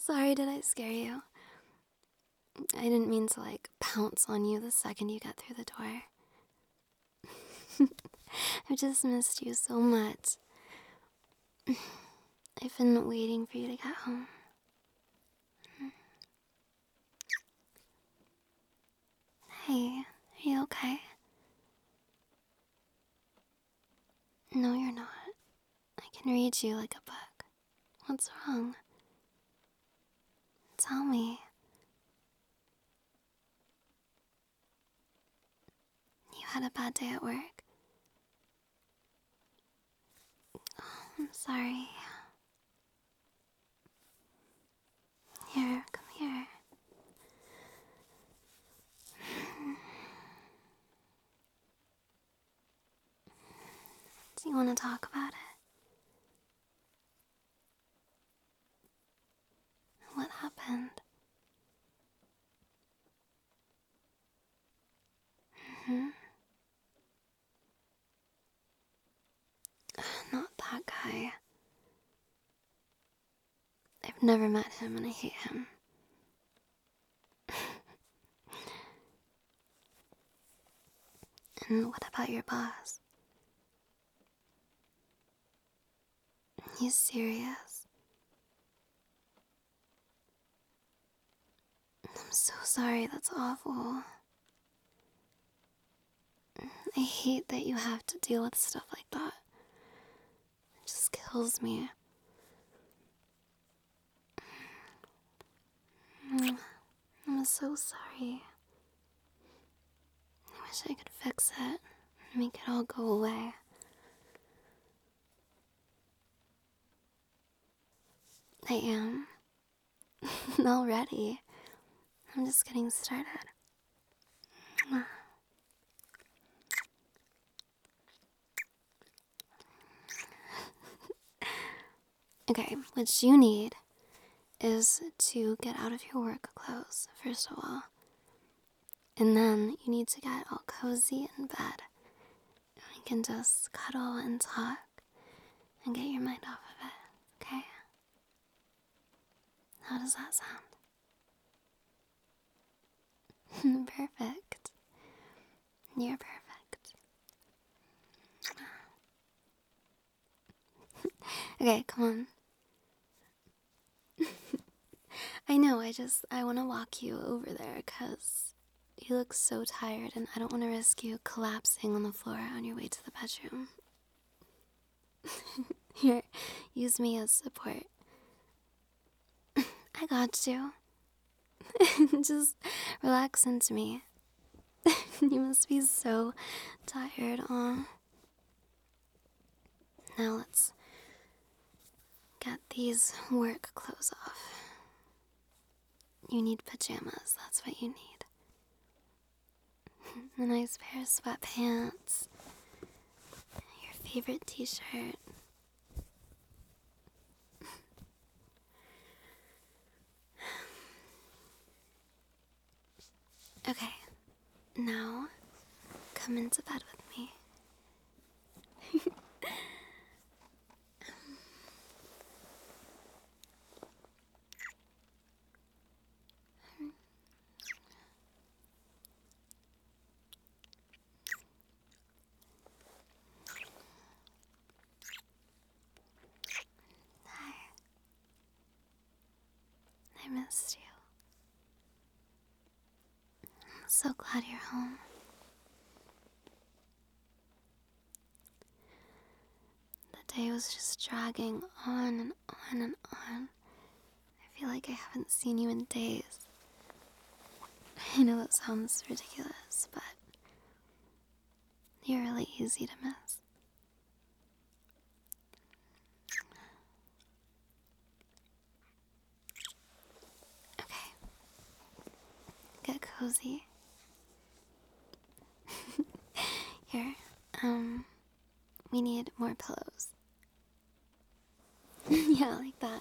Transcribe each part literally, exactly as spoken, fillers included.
Sorry, did I scare you? I didn't mean to like pounce on you the second you got through the door. I've just missed you so much. I've been waiting for you to get home. Hey, are you okay? No, you're not. I can read you like a book. What's wrong? Tell me. You had a bad day at work? Oh, I'm sorry. Here, come here. Do you want to talk about it? What happened? Hmm? Not that guy. I've never met him and I hate him. And what about your boss? He's serious. I'm so sorry, that's awful. I hate that you have to deal with stuff like that. It just kills me. I'm so sorry. I wish I could fix it and make it all go away. I am. Already. I'm just getting started. Okay, what you need is to get out of your work clothes, first of all. And then you need to get all cozy in bed. And we can just cuddle and talk and get your mind off of it, okay? How does that sound? Perfect. You're perfect. Okay, come on. I know, I just, I want to walk you over there because you look so tired and I don't want to risk you collapsing on the floor on your way to the bedroom. Here, use me as support. I got you. Just relax into me. You must be so tired, aw. Now let's get these work clothes off. You need pajamas, that's what you need. A nice pair of sweatpants. Your favorite t-shirt. Okay, now come into bed with me. Hi. I missed you. I'm so glad you're home. The day was just dragging on and on and on. I feel like I haven't seen you in days. I know that sounds ridiculous, but you're really easy to miss. Okay. Get cozy. Here, um, we need more pillows. Yeah, like that.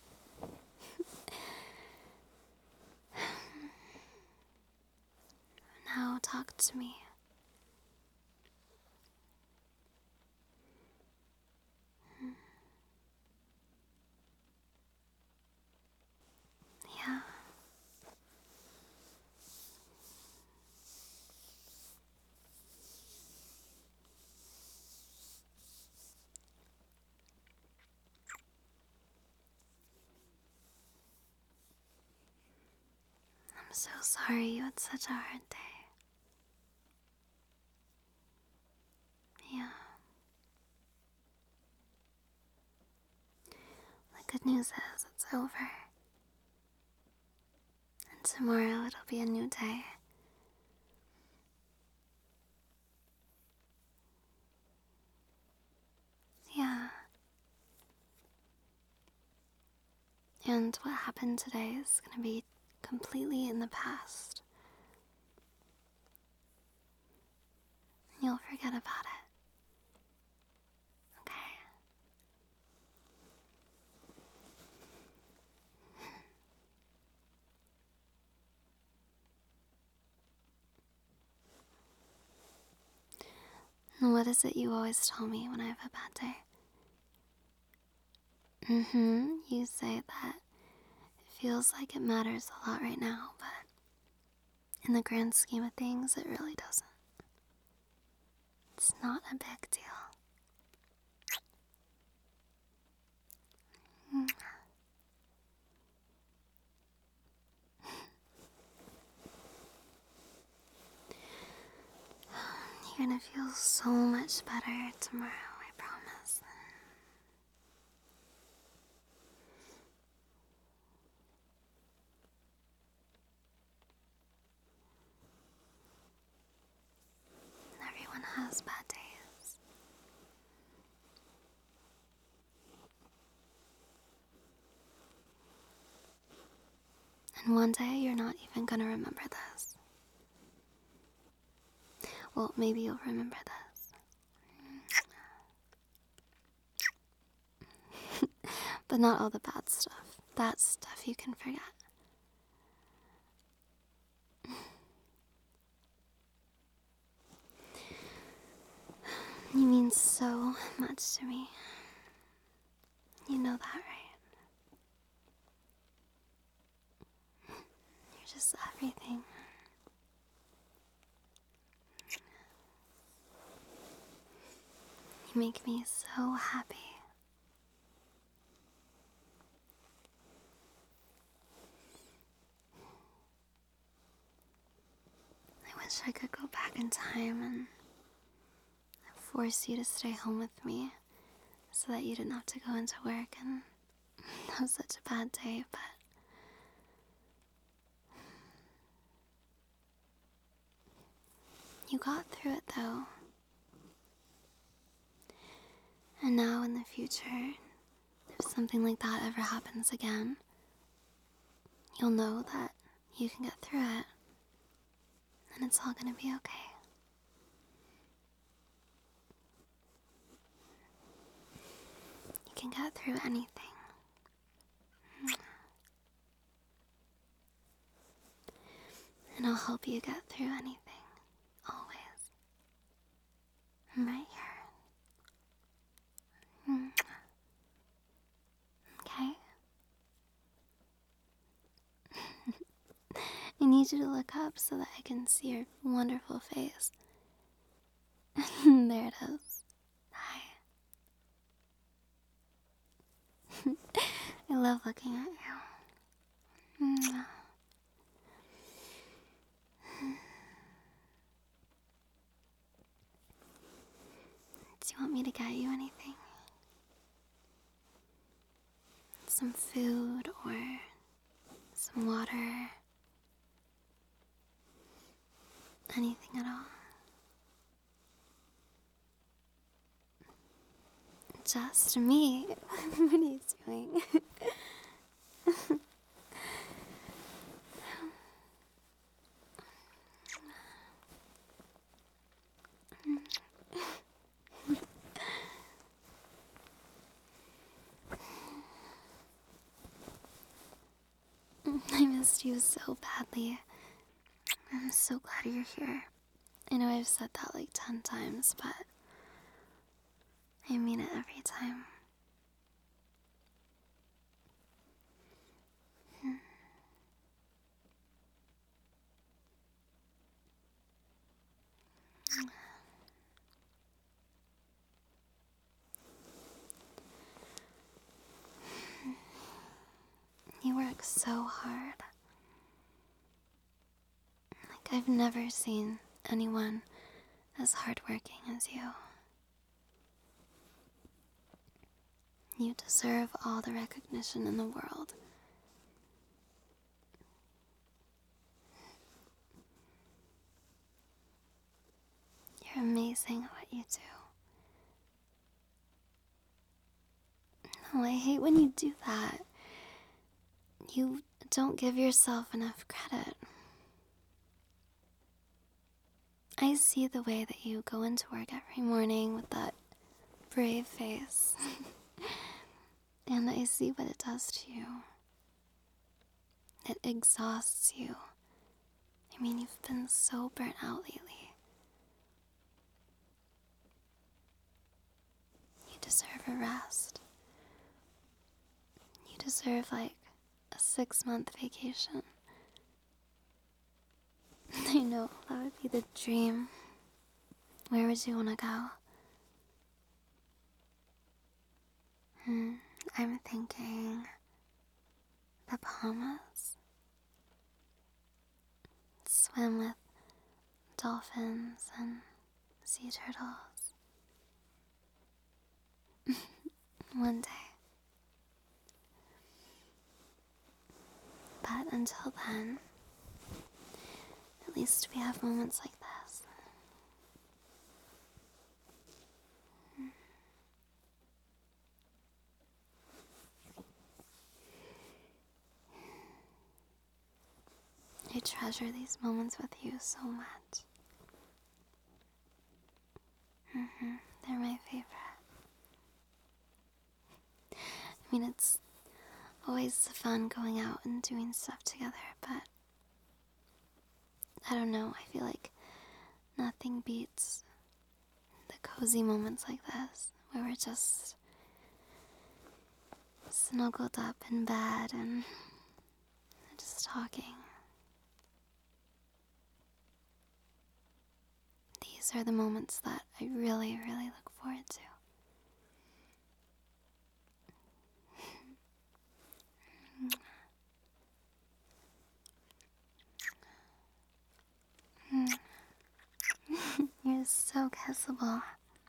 Now talk to me. so sorry you had such a hard day. Yeah. The good news is it's over. And tomorrow it'll be a new day. Yeah. And what happened today is gonna be completely in the past. You'll forget about it. Okay? And what is it you always tell me when I have a bad day? Mm-hmm. You say that it feels like it matters a lot right now, but in the grand scheme of things, it really doesn't. It's not a big deal. Mm. You're gonna feel so much better tomorrow, I promise. Everyone has bad days. And one day you're not even gonna remember this. Well, maybe you'll remember this. But not all the bad stuff. That stuff you can forget. You mean so much to me. You know that, right? You're just everything. You make me so happy. I wish I could go back in time and force you to stay home with me so that you didn't have to go into work and have such a bad day, but you got through it though. And now in the future, if something like that ever happens again, you'll know that you can get through it and it's all gonna be okay. You can get through anything. And I'll help you get through anything. Always. I'm right here. Okay? I need you to look up so that I can see your wonderful face. There it is. Hi. I love looking at you. Do you want me to get you anything? Some food or some water? Anything at all? Just me. What are you doing? I missed you so badly. I'm so glad you're here. I know I've said that like ten times, but I mean it every time. You work so hard. I've never seen anyone as hardworking as you. You deserve all the recognition in the world. You're amazing at what you do. No, I hate when you do that. You don't give yourself enough credit. I see the way that you go into work every morning with that brave face. And I see what it does to you. It exhausts you. I mean, you've been so burnt out lately. You deserve a rest. You deserve, like, a six-month vacation. I know, that would be the dream. Where would you want to go? Hmm, I'm thinking the Bahamas. Swim with dolphins and sea turtles. One day. But until then, at least we have moments like this. I treasure these moments with you so much. Mm-hmm. They're my favorite. I mean, it's always fun going out and doing stuff together, but I don't know, I feel like nothing beats the cozy moments like this, where we're just snuggled up in bed and just talking. These are the moments that I really, really look forward to. You're so kissable.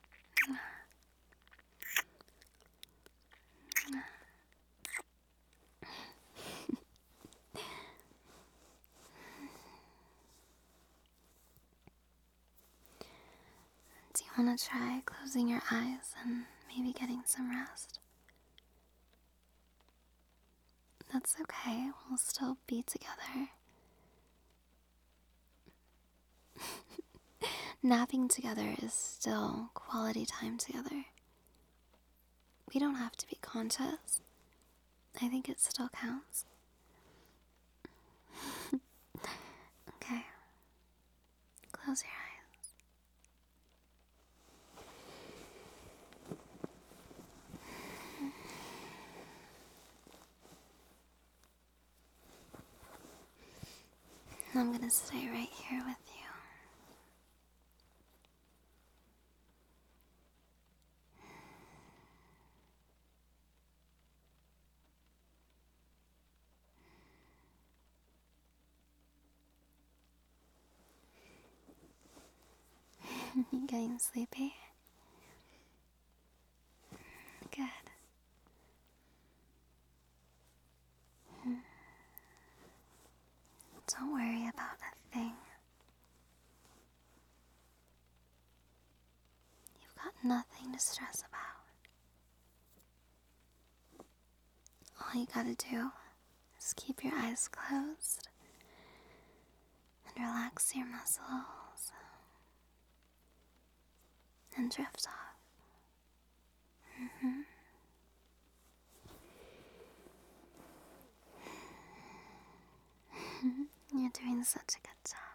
Do you want to try closing your eyes and maybe getting some rest? That's okay, we'll still be together. Napping together is still quality time together. We don't have to be conscious. I think it still counts. Okay. Close your eyes. I'm gonna stay right here with you. You getting sleepy? Good. Don't worry about a thing. You've got nothing to stress about. All you gotta do is keep your eyes closed and relax your muscles and drift off. Mm-hmm. You're doing such a good job.